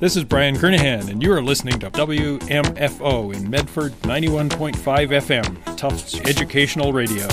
This is Brian Kernahan, and you are listening to WMFO in Medford 91.5 FM, Tufts Educational Radio.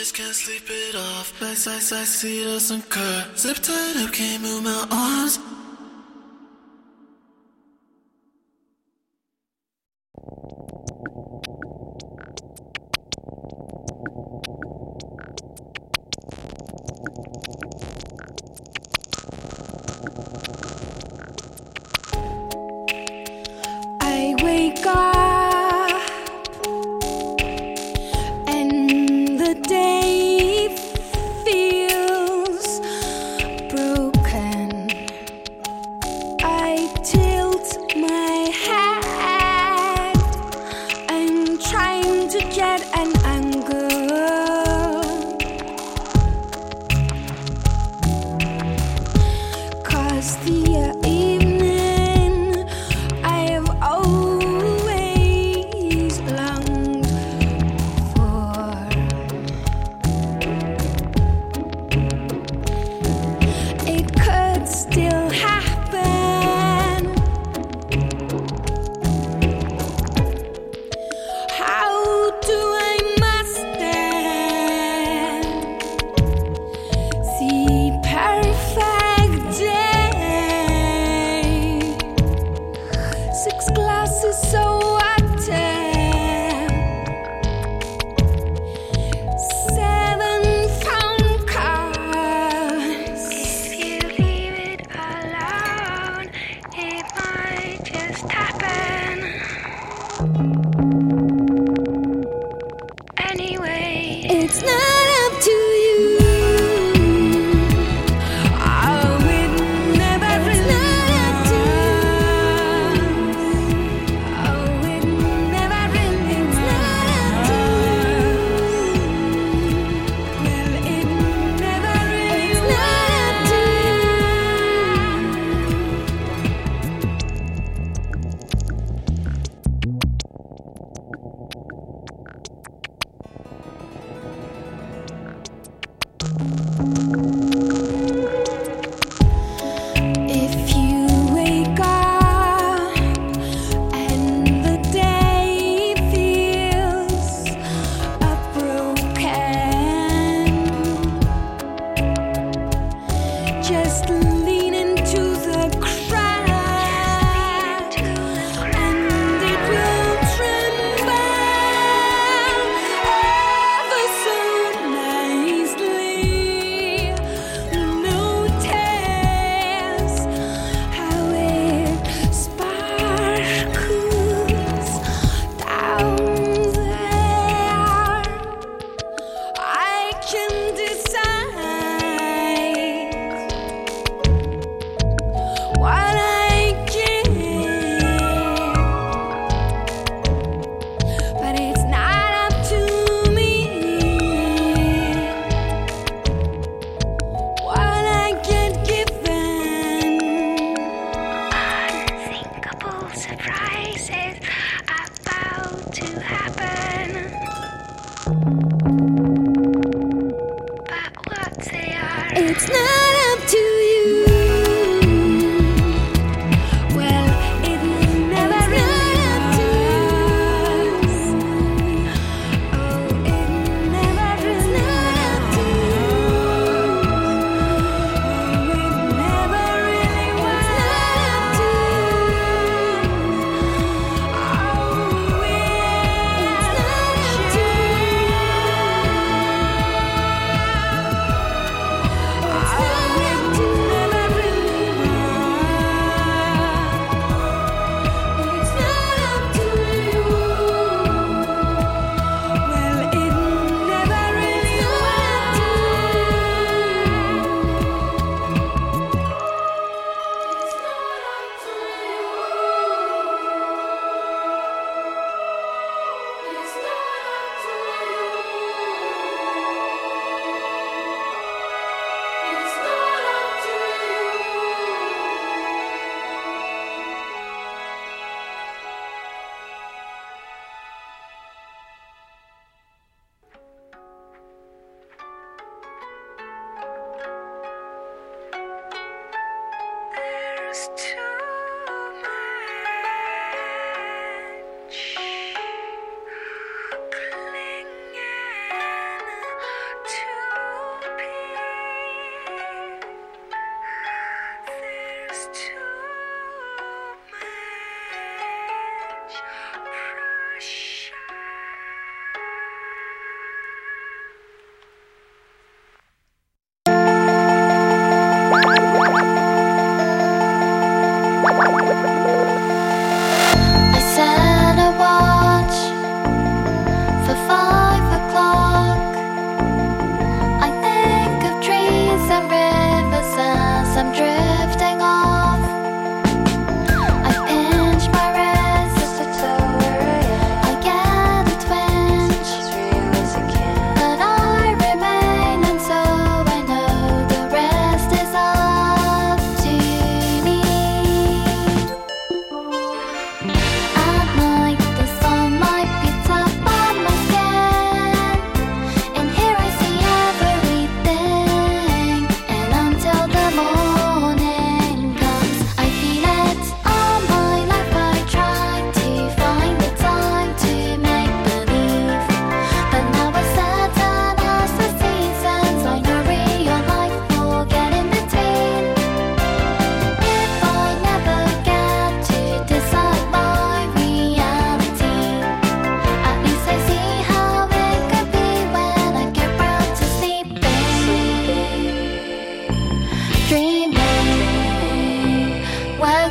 just can't sleep it off. Backside, side, see doesn't occur. Zip tied up, can't move my arms. I wake up and the day feels broken. I tilt my head. I'm trying to get an angle. 'Cause the evening I have always longed for. It could still happen.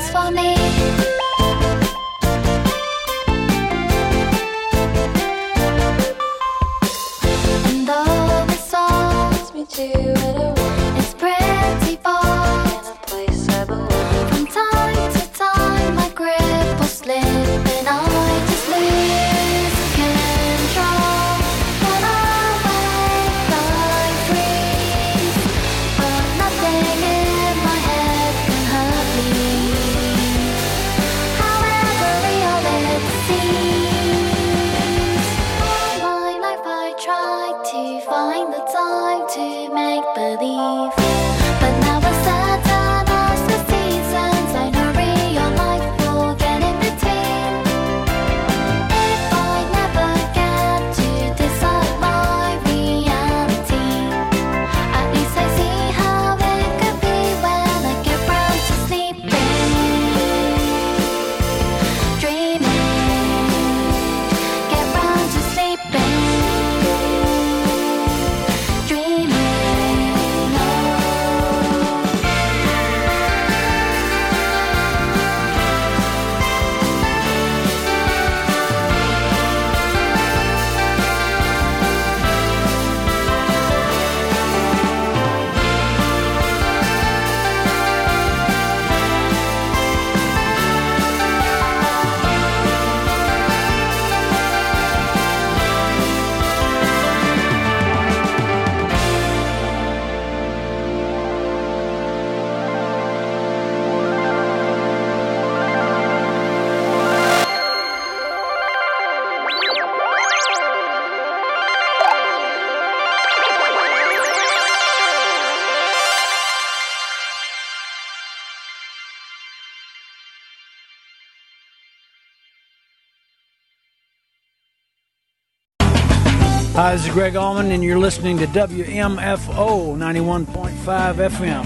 just for me. And all the songs we do at a it's pretty far in a place I belong. From time to time my grip will slip and I just lose control. When I wake I freeze, but nothing in my head can hurt me. However real it seems, all my life I tried to find the time to make believe, but now the Saturn as the seasons, I know real life will get in between. If I never get to decide my reality, at least I see how it could be when I get round to sleeping, dreaming, get round to sleeping, dreaming. Hi, this is Greg Allman, and you're listening to WMFO 91.5 FM.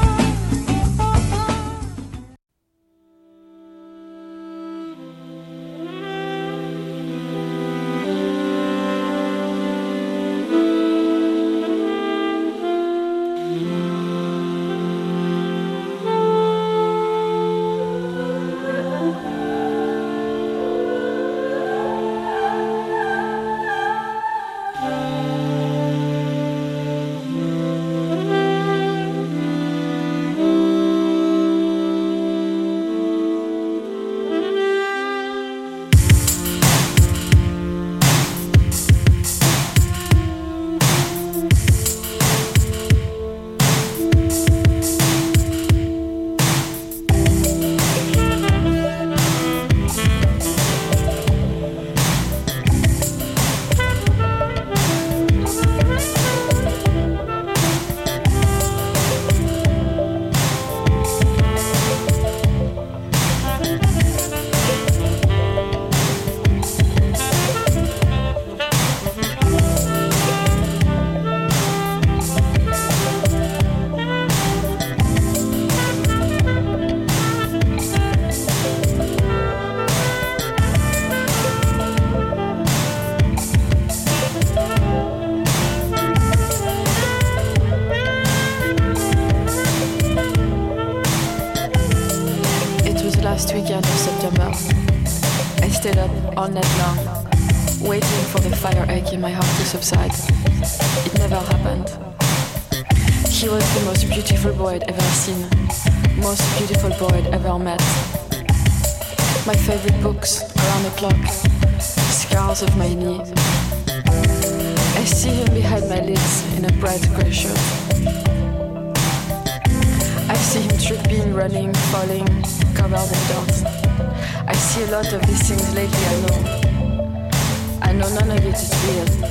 Last weekend of September, I stayed up all night long, waiting for the fire ache in my heart to subside. It never happened. He was the most beautiful boy I'd ever seen, most beautiful boy I'd ever met. My favorite books, Around the Clock, Scars of My Knee. I see him behind my lids in a bright grey shirt. I see him tripping, running, falling, covered in dirt. I see a lot of these things lately, I know none of it is real.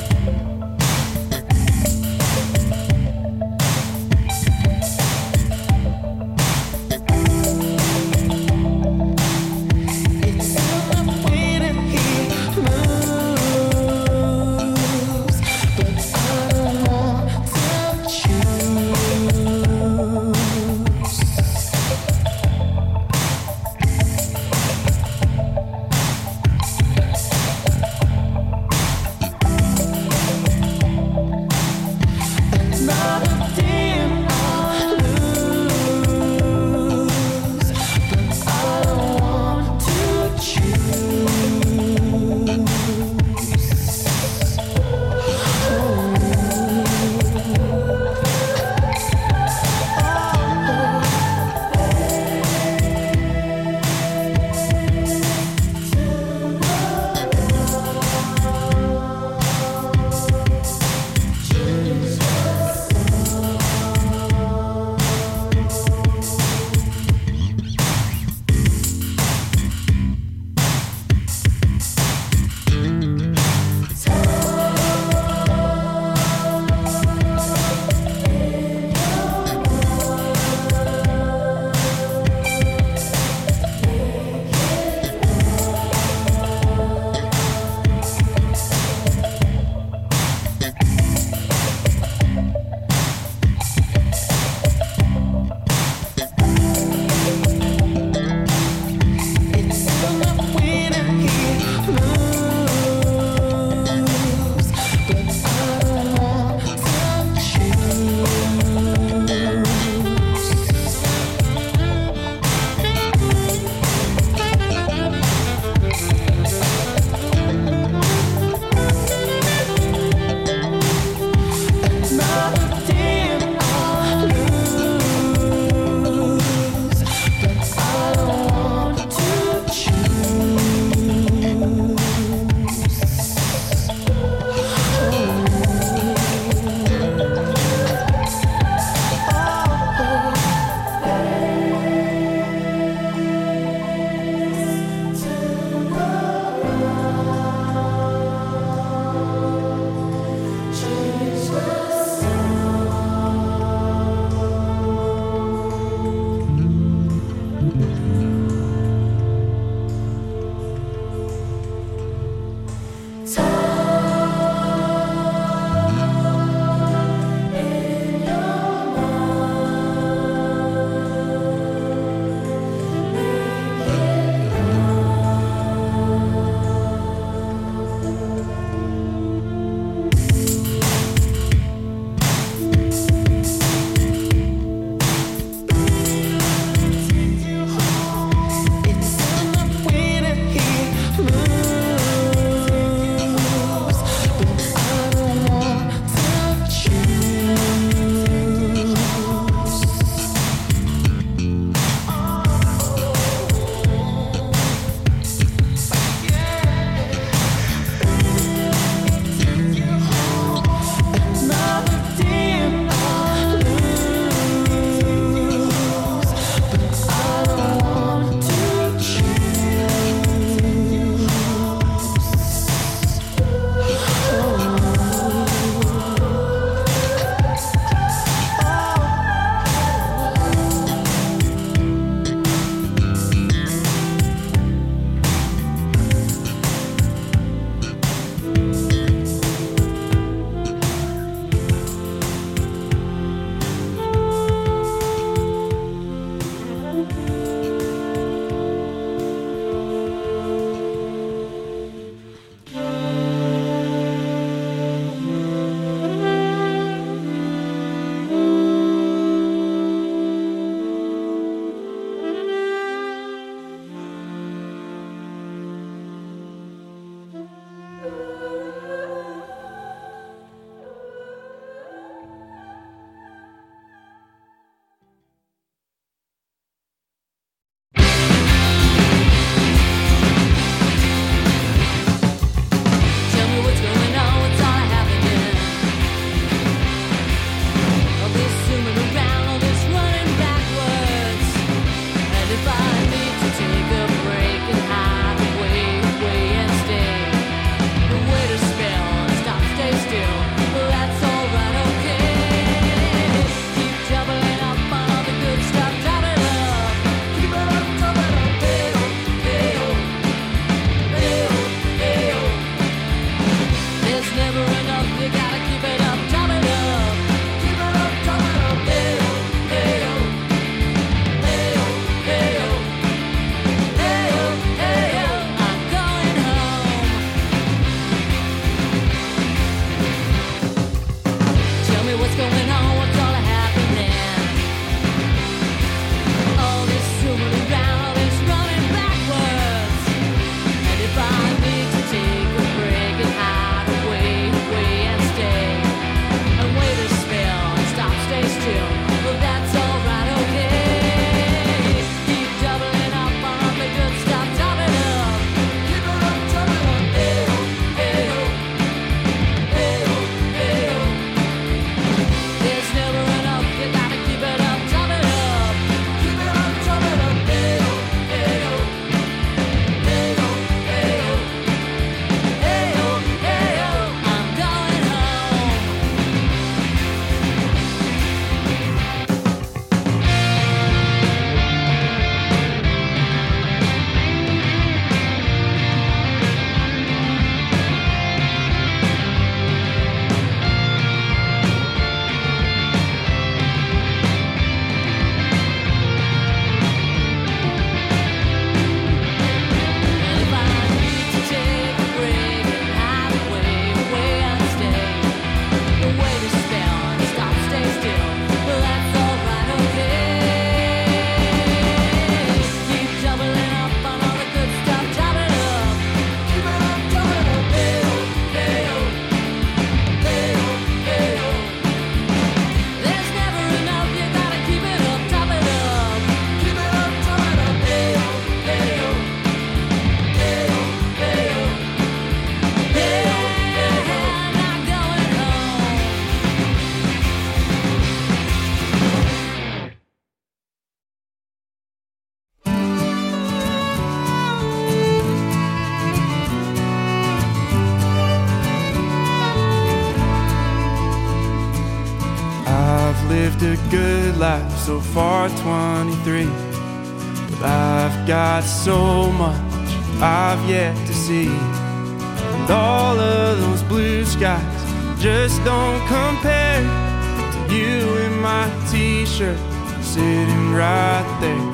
lived a good life so far, 23. But I've got so much I've yet to see. And all of those blue skies just don't compare to you in my t-shirt sitting right there.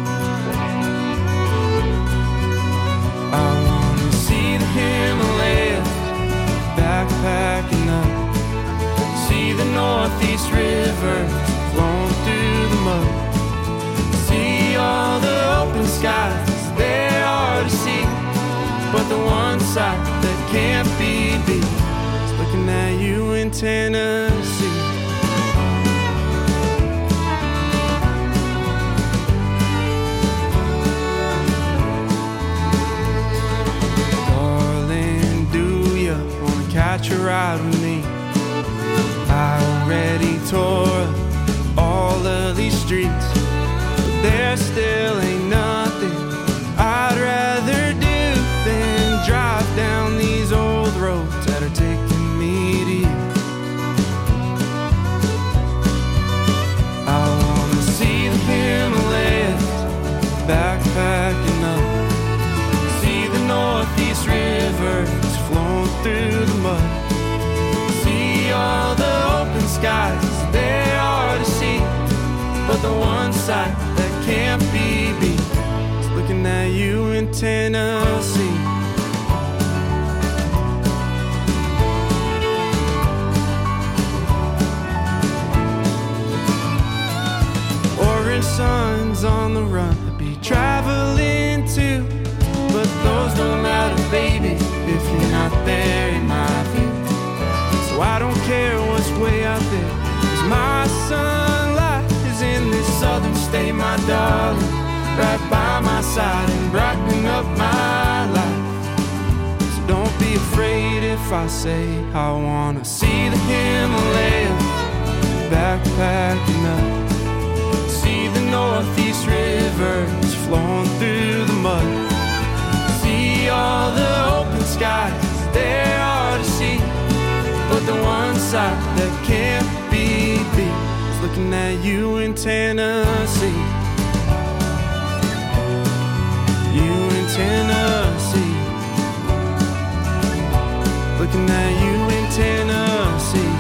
I wanna see the Himalayas backpacking up, see the Northeast rivers flowing through the mud, see all the open skies there are to see. But the one sight that can't be beat is looking at you in Tennessee. Darling, do you wanna catch a ride with me? I already tore up all of these streets, but there still ain't nothing I'd rather do than drive down these old roads that are taking me to you. I wanna see the Himalayas backpacking up, see the Northeast rivers flowing through the mud, see all the open skies there are to see. But the one sight that can't be beat is looking at you in Tennessee. Orange suns on the run, I'd be traveling too, but those don't matter, baby, if you're not there in my view. So I don't care what's way out there, 'cause my sunlight is in this southern state, my darling, right by my side and brightening up my life. So don't be afraid if I say I wanna see the Himalayas backpacking up, see the Northeast rivers flowing through the mud, see all the open skies there are to see. But the one sight that can't be beat is looking at you in Tennessee. You in Tennessee. Looking at you in Tennessee.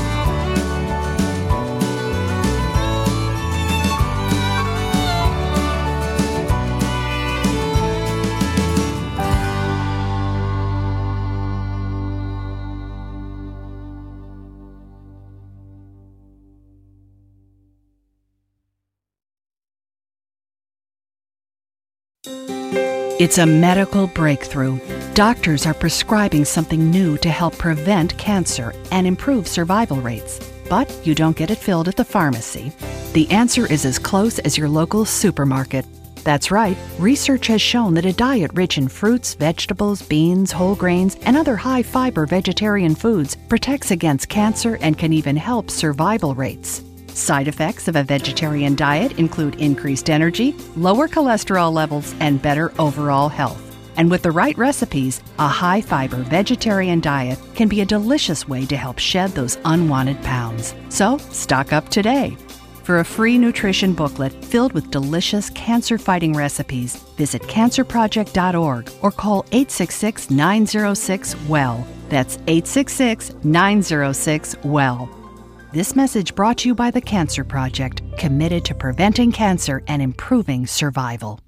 It's a medical breakthrough. Doctors are prescribing something new to help prevent cancer and improve survival rates. But you don't get it filled at the pharmacy. The answer is as close as your local supermarket. That's right, research has shown that a diet rich in fruits, vegetables, beans, whole grains, and other high-fiber vegetarian foods protects against cancer and can even help survival rates. Side effects of a vegetarian diet include increased energy, lower cholesterol levels, and better overall health. And with the right recipes, a high-fiber vegetarian diet can be a delicious way to help shed those unwanted pounds. So, stock up today. For a free nutrition booklet filled with delicious cancer-fighting recipes, visit cancerproject.org or call 866-906-WELL. That's 866-906-WELL. This message brought to you by the Cancer Project, committed to preventing cancer and improving survival.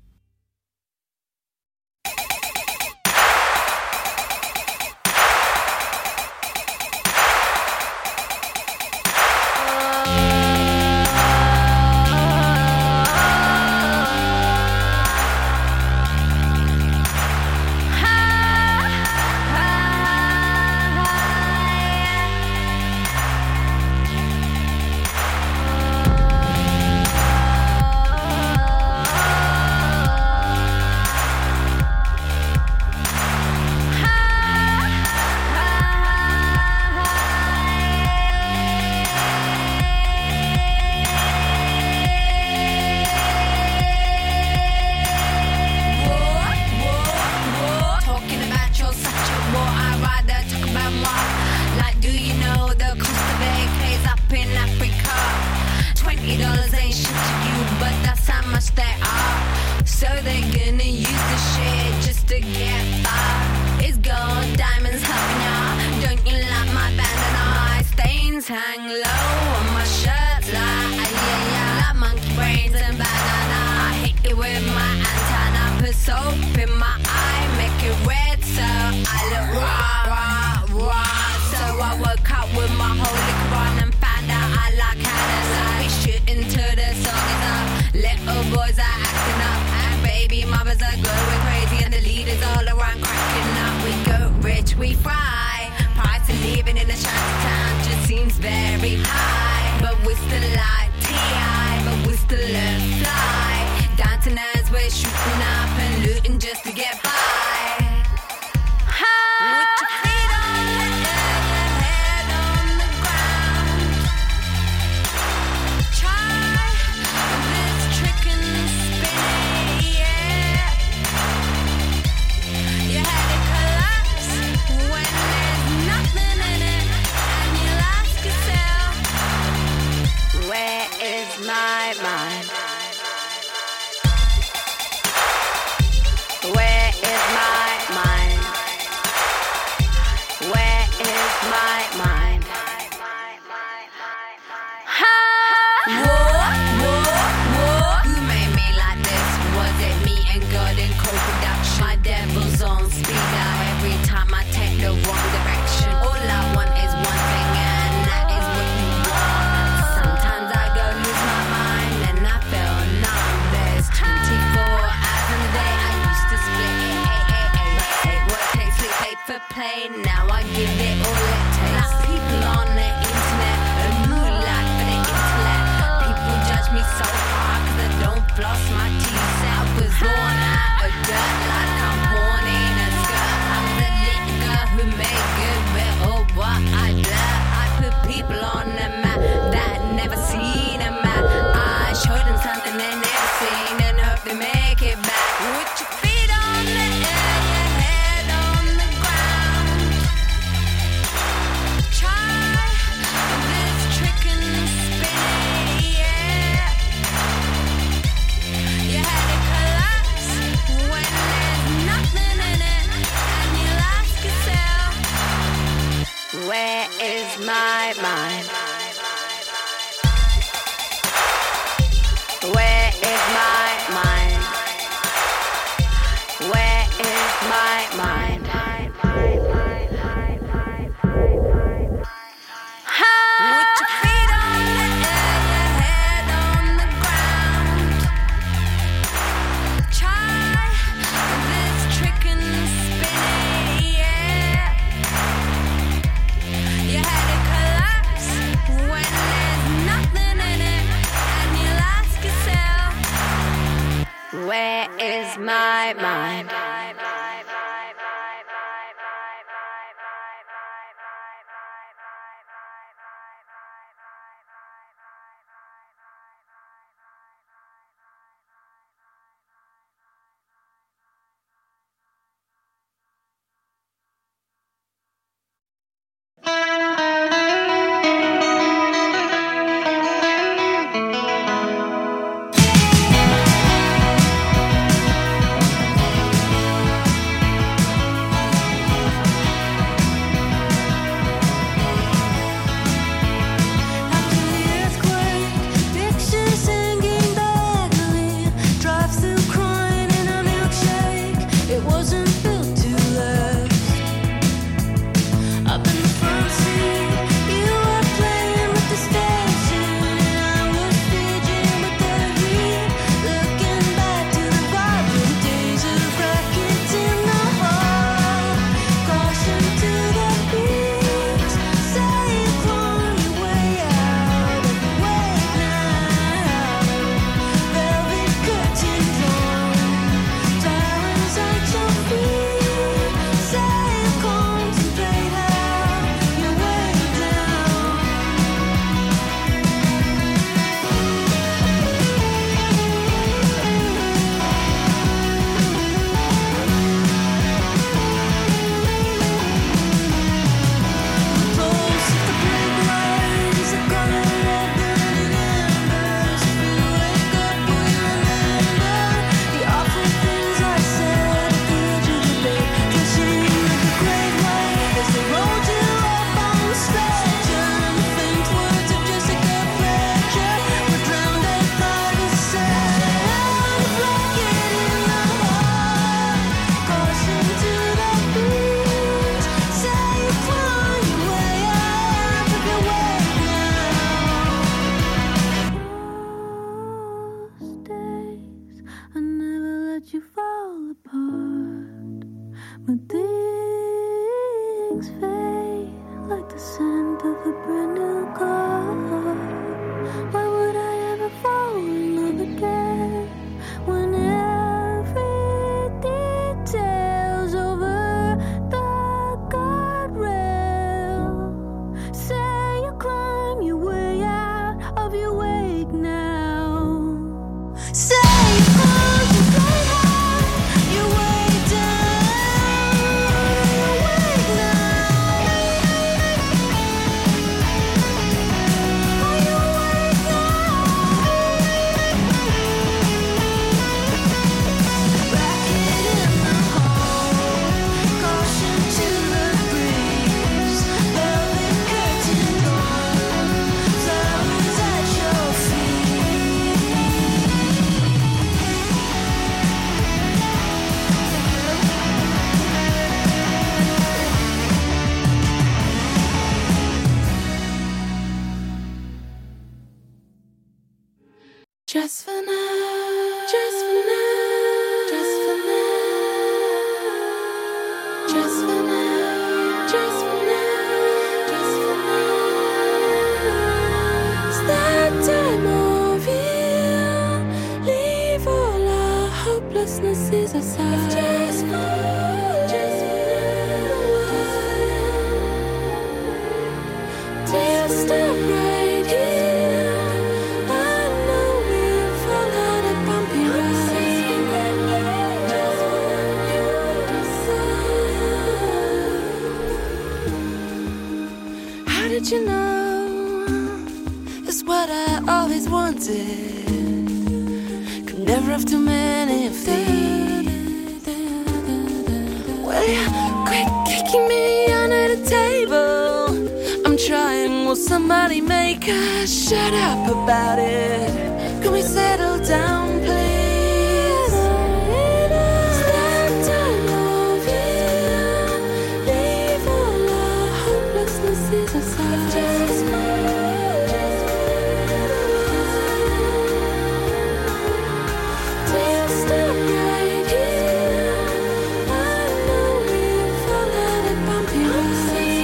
jeans hang low on my shirt like monkey brains and banana. I hit it with my antenna, put soap in my eye, make it red so I look raw, raw, raw. So I woke up with my holy Quran and found out I like Hannah. We shooting to the song is up, little boys are acting up, and baby mothers are going crazy, and the leaders all around cracking up. We go rich, we fry. Price of living in a shanty town just seems very high, but we still like T.I., but we still learn fly. Dancing as we're shooting up and looting just to get by. With your feet on the air, your head on the ground. Try this trick and spin it, yeah. Your head it collapse when there's nothing in it, and you'll ask yourself, where is my mind? Where is my mind? Where is my mind? Who made me like this? Was it me and God in co-production? My devil's on speed out every time I take the wrong direction. All I want is one thing, and that is what you want. Sometimes I go lose my mind and I feel numb. There's 24 hours in the day. I used to split it 8, what takes sleep, 8 for play. Now I give it all it takes. Like people on the internet, a moonlight for the intellect. People judge me so hard 'cause I don't floss my teeth. I was born out of dirt like I'm born in a skirt. I'm the little girl who made good with all what I did. I put people on the map that never seen a map. I show them something they never seen and hope they make it back. With your feet on the air, your head on the ground. Try this trick and spin it, yeah. Your head it collapse when there's nothing in it, and you'll ask yourself, where is my mind? Where is my mind? Where is my mind? With your feet on the air, your head on the ground. Try this trick and spin it, yeah. Your head it collapse when there's nothing in it, and you'll ask yourself, where is my mind? When things fade like the scent of a brand new car, why would I ever fall in love again when every detail's over the guardrail? Say you climb your way out of your wake now. Say you close your plate high, your way down, your wake now. Are you awake now? Racket in the hall, caution to the breeze. Velvet curtain gone, sounds at your feet. Just for now, just for now, just for now, just for now, just for now, just for now. It's that time of year. Leave all our hopelessnesses aside. Just for now. Just stop right here. I know we'll fall out of bumpy roads. How did you know? It's what I always wanted. Could never have too many of these. Well, you quit kicking me under the table. I'm trying, will somebody make us shut up about it? Can we settle down, please? It's that time of year. Leave all our hopelessnesses aside. Just stop right here. I know we'll fall out of bumpy roads.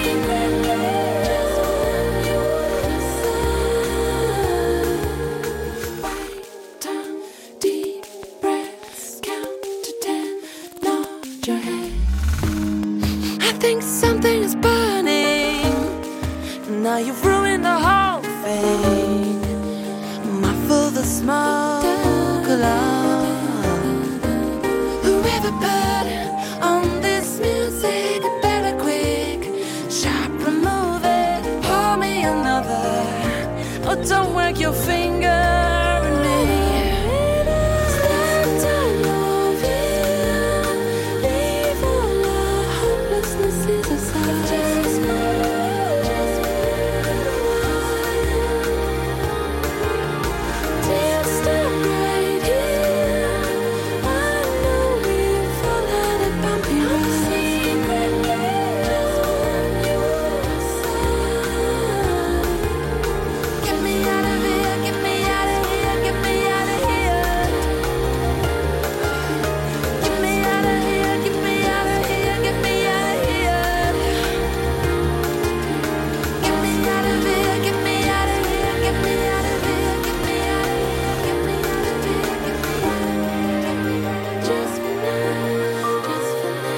Deep breaths, count to 10, nod your head. I think something is burning. Now you've ruined the whole thing. Muffle the smoke alarm. Whoever put on this music, better quick, sharp remove it. Pour me another. Oh, don't work your finger at me. It's that time of year. Leave all our hopelessnesses aside. Just stop right here. I know we'll fall out of bumpy roads. Get me out of here, get me out of here, get me out of here. Get me out of here, get me out of here, get me out of here. Get me out of here, get me out of here, get me out of here, get me out of here, get me out of here, get me out of here. Just for now, just for now.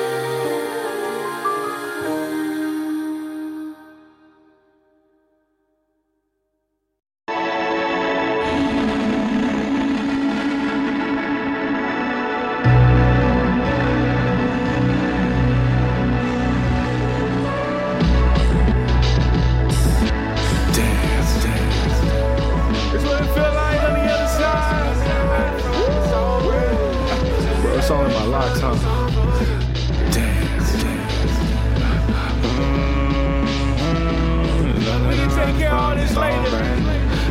It's what it feel like on the other side. Bro, it's all in my locks, huh? We can take care of all this later.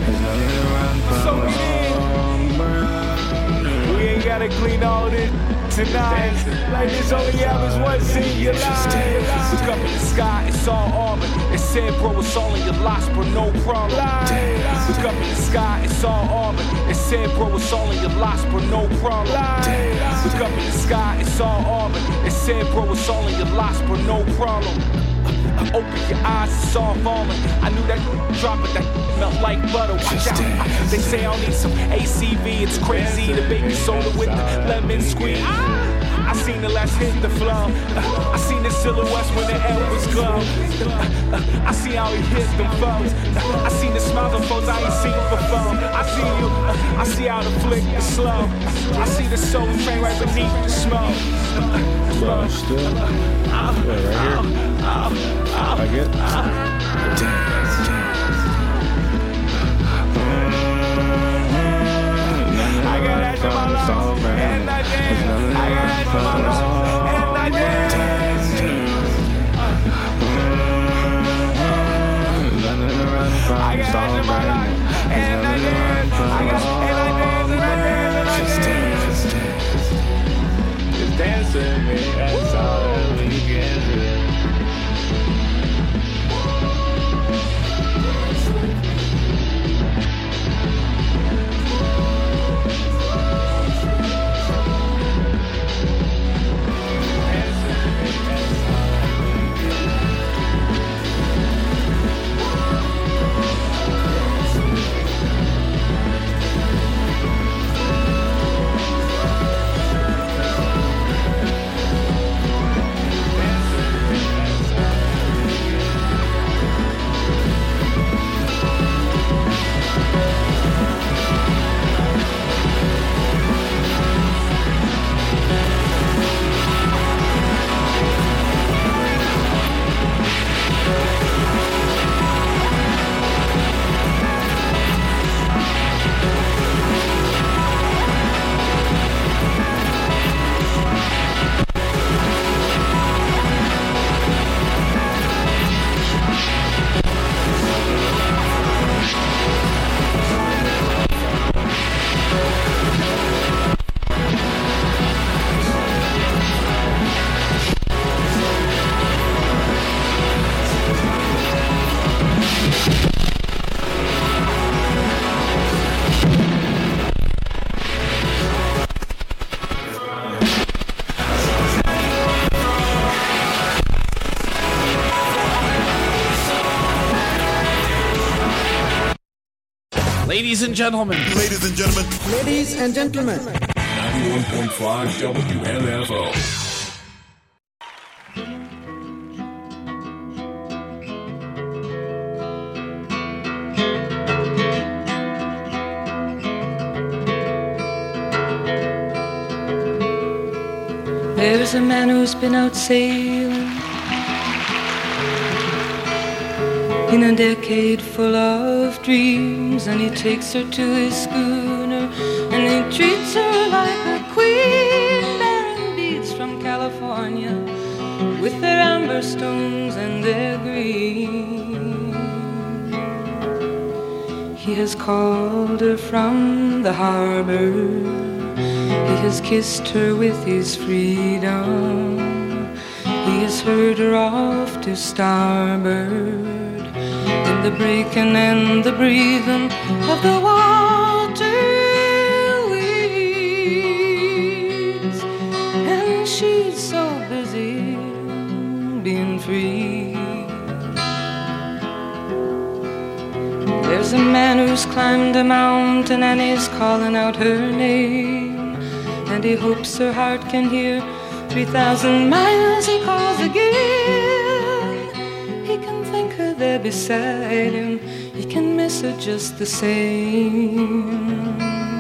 So we ain't gotta clean all this. dancing eyes. Like this only happens once in your life. Look up in the sky, it's all auburn. They said, bro, it's all in your locks, bro, no problem. Look up in the sky, it's all auburn. They said, bro, it's all in your locks, bro, no problem. Look up in the sky, it's all auburn. They said, bro, it's all in your locks, bro, no problem. Open your eyes, it's all falling. I knew that drop it, that melt like butter. Watch out. They say I'll need some ACV. It's crazy, the baby soda with the lemon squeeze. I seen the last hit the flow. I seen the silhouettes when the air was glow. I see how he hit them foes. I seen the smiles of foes I ain't seen before. I see you. I see how the flick is slow. I see the soul train right beneath the smoke. Still? Yeah, right here. I get dance. I got that in my lungs, and I dance. I got that in my lungs, and I dance. I got that in my lungs, and I dance. I got and I dance and I dance and I dance. Just dancing, man. That's all that we can do. Ladies and gentlemen. Ladies and gentlemen. Ladies and gentlemen. 91.5 WMFO. There's a man who's been out sailing in a decade full of dreams, and he takes her to his schooner and he treats her like a queen, bearing beads from California with their amber stones and their green. He has called her from the harbor, he has kissed her with his freedom, he has heard her off to starboard in the breaking and the breathing of the water weeds, and she's so busy being free. There's a man who's climbed a mountain and he's calling out her name, and he hopes her heart can hear 3,000 miles he calls again. He can think her there beside him, he can miss her just the same.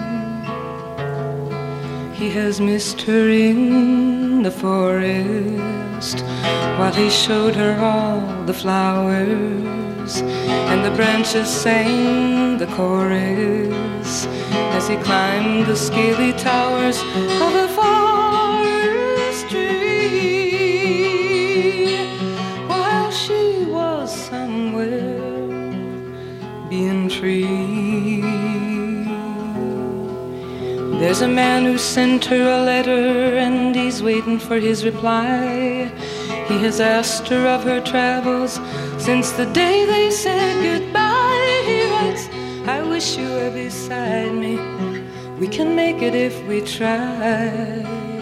He has missed her in the forest while he showed her all the flowers, and the branches sang the chorus as he climbed the scaly towers of a forest tree, while she was somewhere being free. There's There's a man who sent her a letter and he's waiting for his reply. He has asked her of her travels since the day they said goodbye. He writes, I wish you were beside me. We can make it if we try.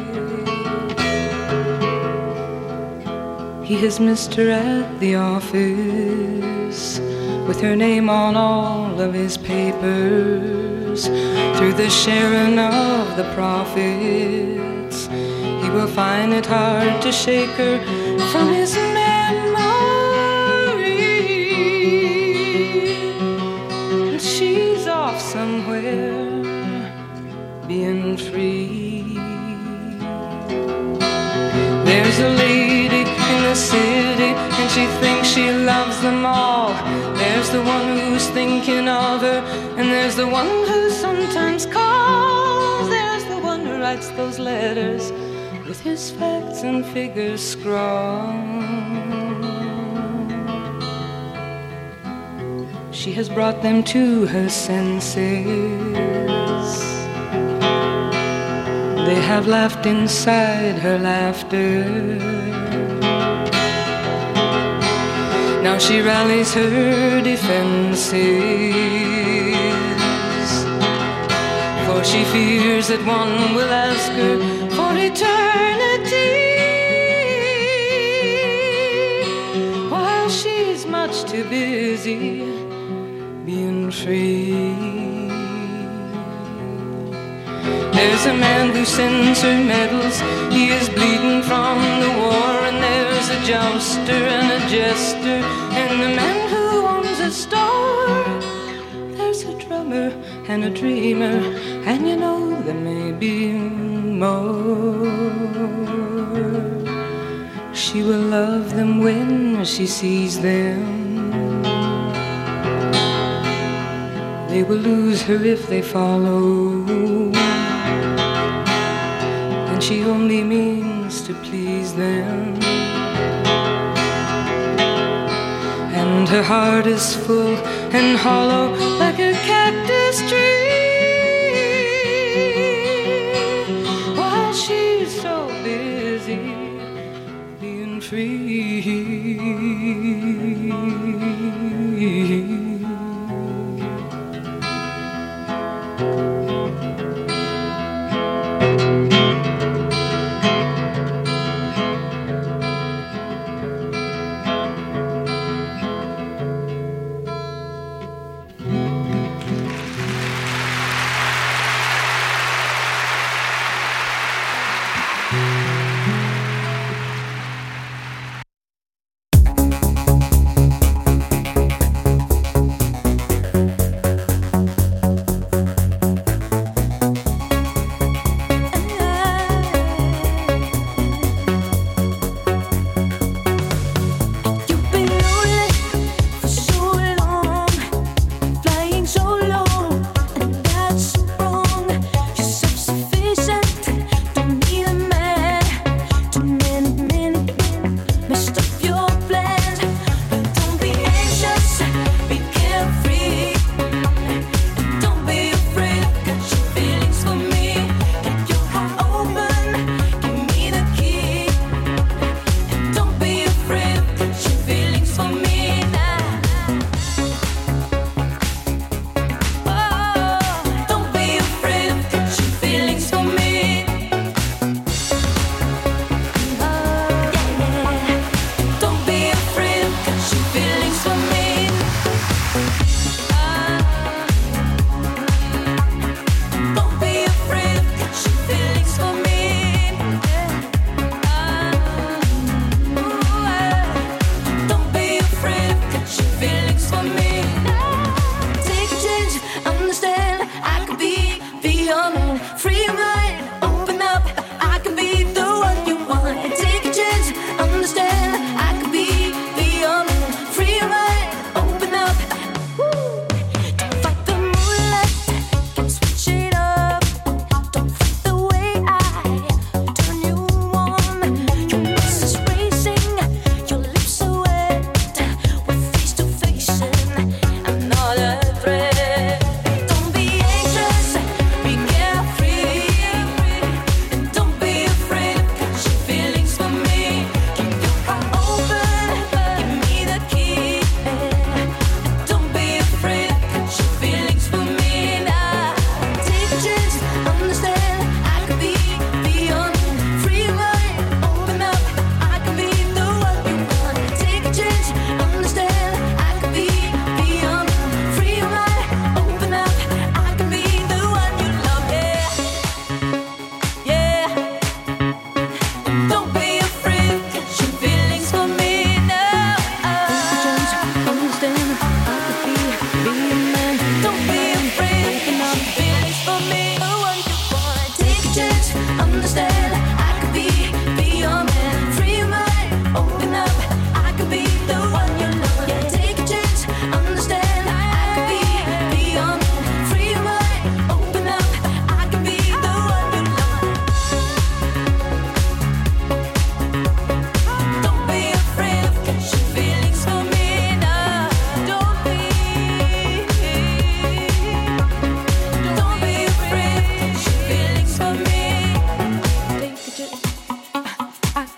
He has missed her at the office with her name on all of his papers. Through the sharing of the profits, he will find it hard to shake her from his memory. And she's off somewhere, being free. There's a lady in the city, and she thinks she loves them all. There's the one who's thinking of her, and there's the one who sometimes calls. There's the one who writes those letters with his facts and figures scrawled. She has brought them to her senses. They have laughed inside her laughter. Now she rallies her defenses, for she fears that one will ask her for eternity, while she's much too busy being free. There's a man who sends her medals. He is bleeding from the war. And there's a jouster and a jester, and a man who owns a store. There's a drummer and a dreamer, and you know there may be more. She will love them when she sees them. They will lose her if they follow, and she only means to please them. And her heart is full and hollow like a cactus tree, while she's so busy being free.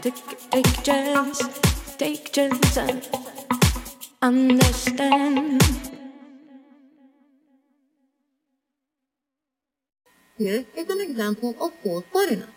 take chance and understand. Here is an example of fourth foreigner.